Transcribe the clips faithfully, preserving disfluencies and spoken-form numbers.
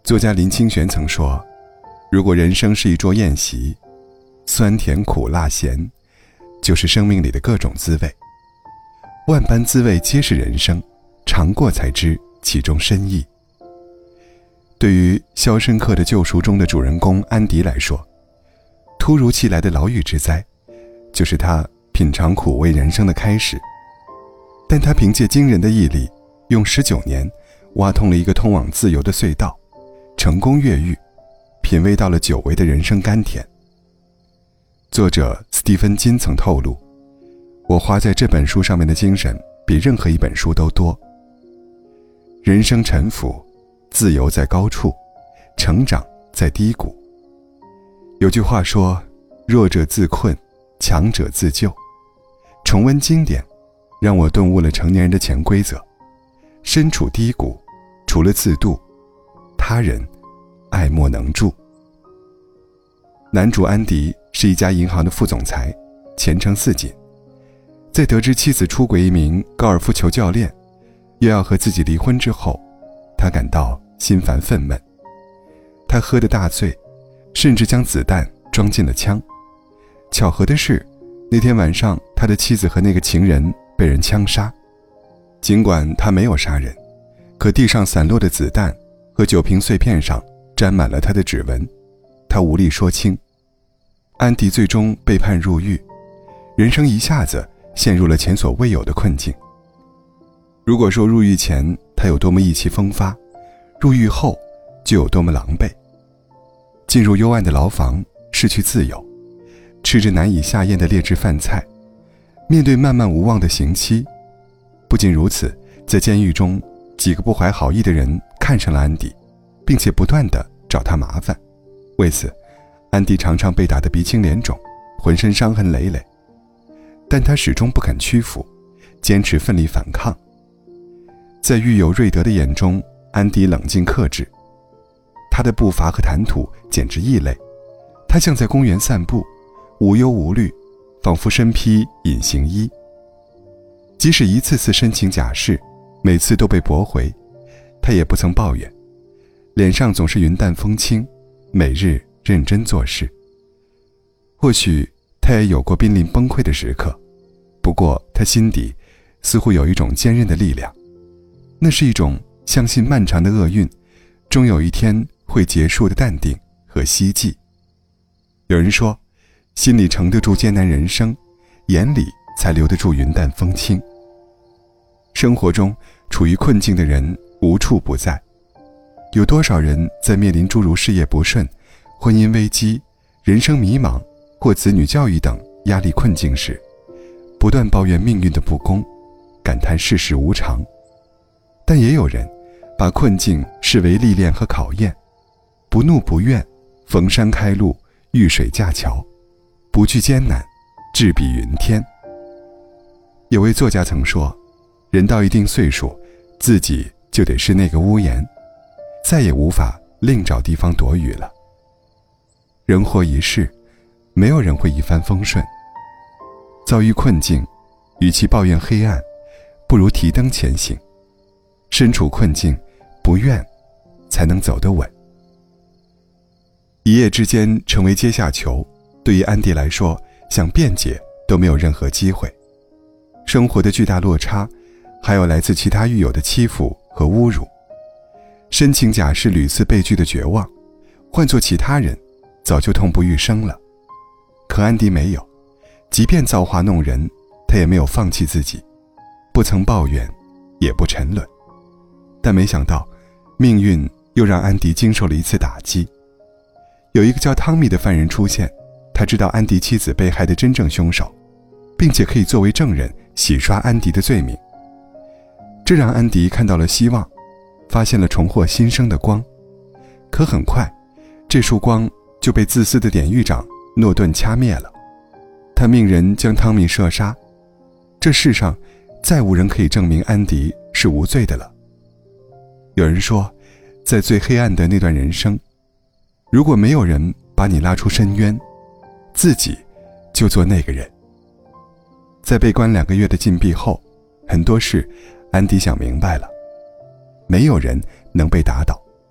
作家林清玄曾说，如果人生是一桌宴席，酸甜苦辣咸就是生命里的各种滋味，万般滋味皆是人生，尝过才知其中深意。对于《肖申克的救赎》中的主人公安迪来说，突如其来的牢狱之灾就是他品尝苦味人生的开始，但他凭借惊人的毅力，用十九年挖通了一个通往自由的隧道，成功越狱，品味到了久违的人生甘甜。作者斯蒂芬金曾透露，我花在这本书上面的精神比任何一本书都多。人生沉浮，自由在高处，成长在低谷。有句话说，弱者自困，强者自救。重温经典，让我顿悟了成年人的潜规则。身处低谷，除了自渡，他人爱莫能助。男主安迪是一家银行的副总裁，前程似锦。在得知妻子出轨一名高尔夫球教练，又要和自己离婚之后，他感到心烦愤懑。他喝得大醉，甚至将子弹装进了枪。巧合的是，那天晚上他的妻子和那个情人被人枪杀。尽管他没有杀人，可地上散落的子弹和酒瓶碎片上沾满了他的指纹，他无力说清。安迪最终被判入狱，人生一下子陷入了前所未有的困境。如果说入狱前他有多么意气风发，入狱后就有多么狼狈。进入幽暗的牢房，失去自由，吃着难以下咽的劣质饭菜，面对漫漫无望的刑期。不仅如此，在监狱中，几个不怀好意的人看上了安迪，并且不断地找他麻烦。为此，安迪常常被打得鼻青脸肿，浑身伤痕累累。但他始终不肯屈服，坚持奋力反抗。在狱友瑞德的眼中，安迪冷静克制，他的步伐和谈吐简直异类。他像在公园散步，无忧无虑，仿佛身披隐形衣。即使一次次申请假释，每次都被驳回，他也不曾抱怨，脸上总是云淡风轻，每日认真做事。或许他也有过濒临崩溃的时刻，不过他心底似乎有一种坚韧的力量，那是一种相信漫长的厄运终有一天会结束的淡定和希冀。有人说，心里承得住艰难人生，眼里才留得住云淡风轻。生活中处于困境的人无处不在，有多少人在面临诸如事业不顺、婚姻危机、人生迷茫或子女教育等压力困境时，不断抱怨命运的不公，感叹世事无常。但也有人把困境视为历练和考验，不怒不怨，逢山开路，遇水架桥，不惧艰难，志比云天。有位作家曾说，人到一定岁数，自己就得是那个屋檐，再也无法另找地方躲雨了。人活一世，没有人会一帆风顺。遭遇困境，与其抱怨黑暗，不如提灯前行。身处困境，不怨，才能走得稳。一夜之间成为阶下囚，对于安迪来说，想辩解都没有任何机会。生活的巨大落差，还有来自其他狱友的欺负和侮辱。申请假释屡次被拒的绝望，换作其他人早就痛不欲生了。可安迪没有，即便造化弄人，他也没有放弃自己，不曾抱怨，也不沉沦。但没想到，命运又让安迪经受了一次打击。有一个叫汤米的犯人出现，他知道安迪妻子被害的真正凶手，并且可以作为证人洗刷安迪的罪名。这让安迪看到了希望，发现了重获新生的光。可很快，这束光就被自私的典狱长诺顿掐灭了。他命人将汤米射杀。这世上再无人可以证明安迪是无罪的了。有人说，在最黑暗的那段人生，如果没有人把你拉出深渊，自己就做那个人。在被关两个月的禁闭后，很多事安迪想明白了，没有人能被打倒，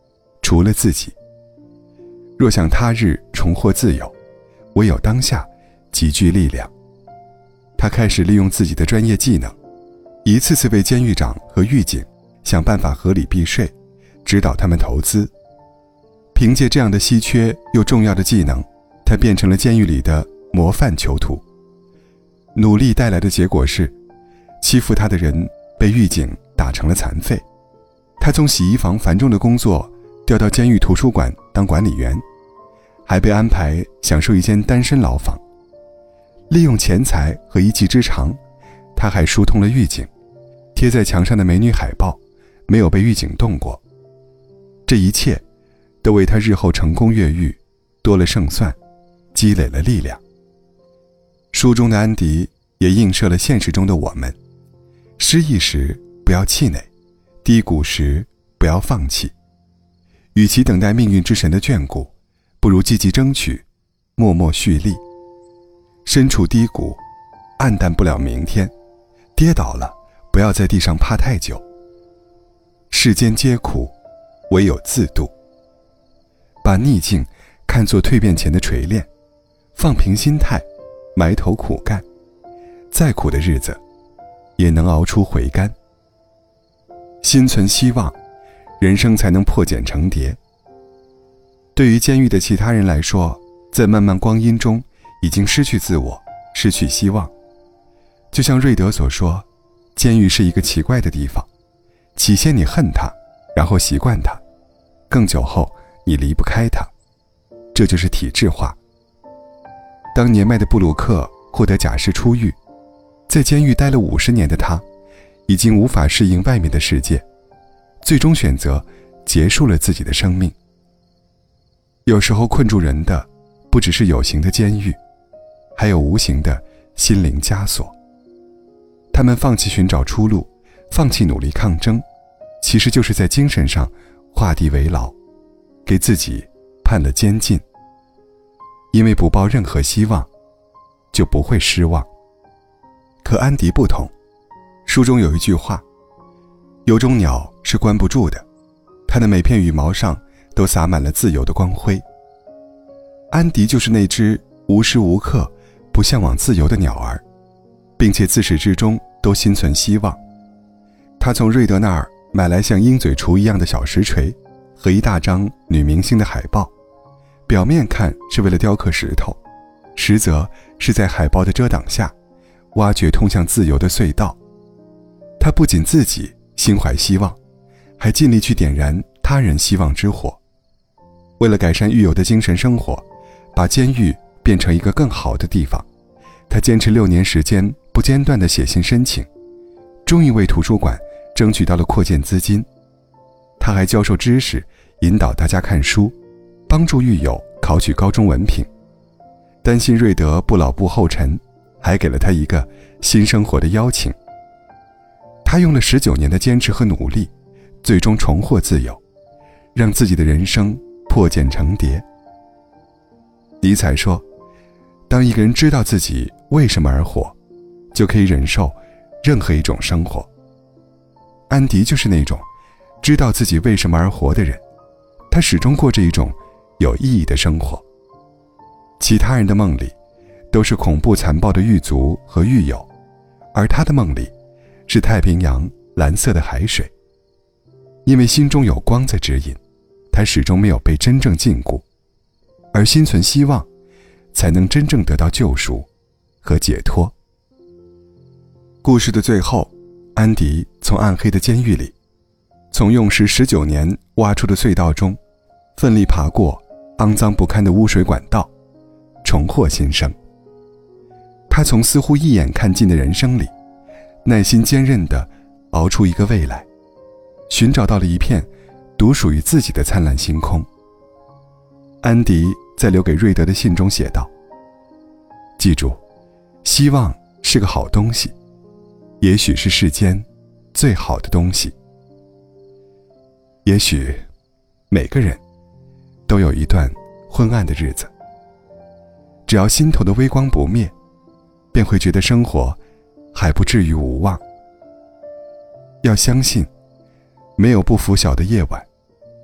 除了自己。若想他日重获自由，唯有当下集聚力量。他开始利用自己的专业技能，一次次为监狱长和狱警想办法合理避税，指导他们投资。凭借这样的稀缺又重要的技能，他变成了监狱里的模范囚徒。努力带来的结果是，欺负他的人被狱警打成了残废。他从洗衣房繁重的工作调到监狱图书馆当管理员，还被安排享受一间单身牢房。利用钱财和一技之长，他还疏通了狱警，贴在墙上的美女海报没有被狱警动过。这一切都为他日后成功越狱多了胜算，积累了力量。书中的安迪也映射了现实中的我们，失意时不要气馁，低谷时不要放弃。与其等待命运之神的眷顾，不如积极争取，默默蓄力。身处低谷，黯淡不了明天，跌倒了不要在地上趴太久。世间皆苦，唯有自渡。把逆境看作蜕变前的锤炼，放平心态，埋头苦干，再苦的日子也能熬出回甘。心存希望，人生才能破茧成蝶。对于监狱的其他人来说，在漫漫光阴中已经失去自我，失去希望。就像瑞德所说，监狱是一个奇怪的地方，起先你恨它，然后习惯它，更久后你离不开它，这就是体制化。当年迈的布鲁克获得假释出狱，在监狱待了五十年的他，已经无法适应外面的世界，最终选择结束了自己的生命。有时候困住人的不只是有形的监狱，还有无形的心灵枷锁。他们放弃寻找出路，放弃努力抗争，其实就是在精神上画地为牢，给自己判了监禁。因为不抱任何希望，就不会失望。可安迪不同，书中有一句话，有种鸟是关不住的，它的每片羽毛上都洒满了自由的光辉。安迪就是那只无时无刻不向往自由的鸟儿，并且自始至终都心存希望。他从瑞德那儿买来像鹰嘴锄一样的小石锤和一大张女明星的海报，表面看是为了雕刻石头，实则是在海报的遮挡下挖掘通向自由的隧道。他不仅自己心怀希望，还尽力去点燃他人希望之火。为了改善狱友的精神生活，把监狱变成一个更好的地方，他坚持六年时间不间断地写信申请，终于为图书馆争取到了扩建资金。他还教授知识，引导大家看书，帮助狱友考取高中文凭。担心瑞德不老不后尘，还给了他一个新生活的邀请。他用了十九年的坚持和努力，最终重获自由，让自己的人生破茧成蝶。尼采说，当一个人知道自己为什么而活，就可以忍受任何一种生活。安迪就是那种知道自己为什么而活的人，他始终过着一种有意义的生活。其他人的梦里都是恐怖残暴的狱卒和狱友，而他的梦里是太平洋蓝色的海水。因为心中有光在指引，他始终没有被真正禁锢，而心存希望，才能真正得到救赎和解脱。故事的最后，安迪从暗黑的监狱里，从用时十九年挖出的隧道中，奋力爬过肮脏不堪的污水管道，重获新生。他从似乎一眼看尽的人生里，耐心坚韧地熬出一个未来，寻找到了一片独属于自己的灿烂星空。安迪在留给瑞德的信中写道，记住，希望是个好东西，也许是世间最好的东西。也许每个人都有一段昏暗的日子，只要心头的微光不灭，便会觉得生活还不至于无望。要相信，没有不拂晓的夜晚，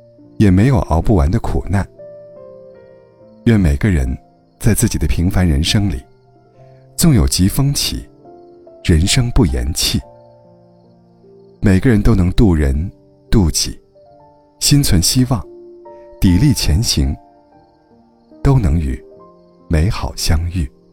也没有熬不完的苦难。愿每个人在自己的平凡人生里，纵有疾风起，人生不言弃。每个人都能渡人渡己，心存希望，砥砺前行，都能与美好相遇。